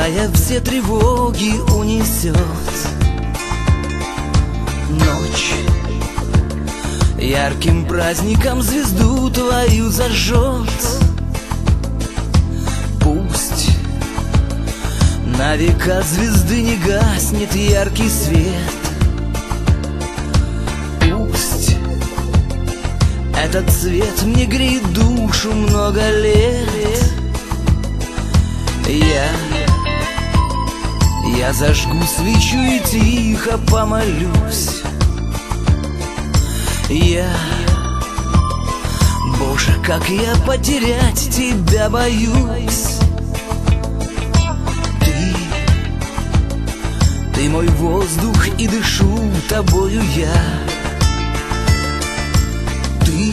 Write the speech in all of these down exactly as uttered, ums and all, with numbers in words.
зная все тревоги, унесет ночь. Ярким праздником звезду твою зажжет. Пусть на века звезды не гаснет яркий свет. Пусть этот цвет мне греет душу много лет. Я, я зажгу свечу и тихо помолюсь. Я, Боже, как я потерять тебя боюсь. Ты, ты мой воздух, и дышу тобою я. Ты,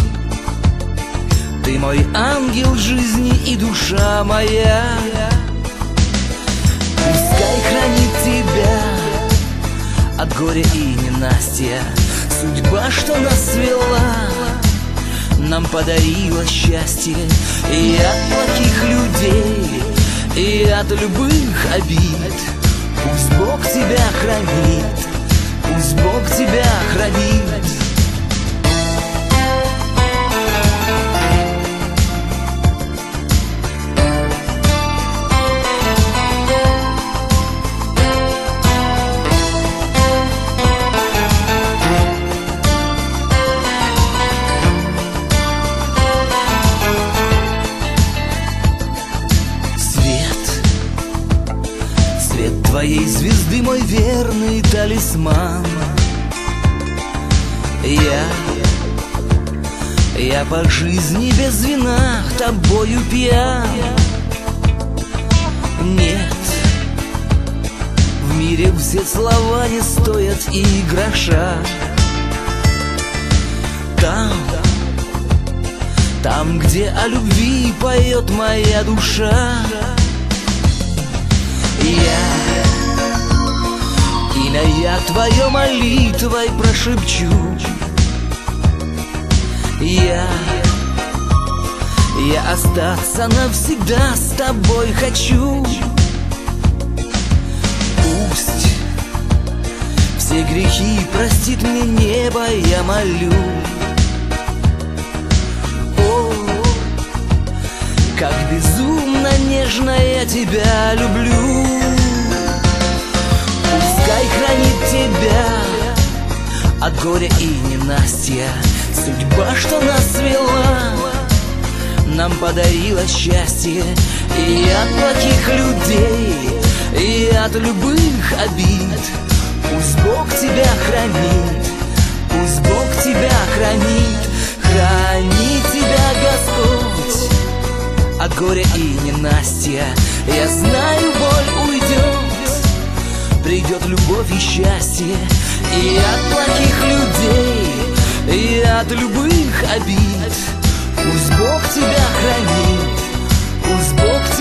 ты мой ангел жизни и душа моя. Пускай хранит тебя от горя и ненастья судьба, что нас свела, нам подарила счастье. И от плохих людей, и от любых обид пусть Бог тебя хранит, пусть Бог тебя хранит. Твоей звезды мой верный талисман. Я, я по жизни без вина тобою пьян. Нет, в мире все слова не стоят и гроша. Там, там, где о любви поет моя душа. Я, имя я твое молитвой прошепчу. Я, я остаться навсегда с тобой хочу. Пусть все грехи простит мне небо, я молю. О, как безумно нежно я тебя люблю. Пускай хранит тебя от горя и ненастья судьба, что нас свела, нам подарила счастье. И от плохих людей, и от любых обид пусть Бог тебя хранит, пусть Бог тебя хранит. Храни тебя Господь от горя и ненастья. Я знаю, боль уйдет, придет любовь и счастье. И от плохих людей, и от любых обид пусть Бог тебя хранит, пусть Бог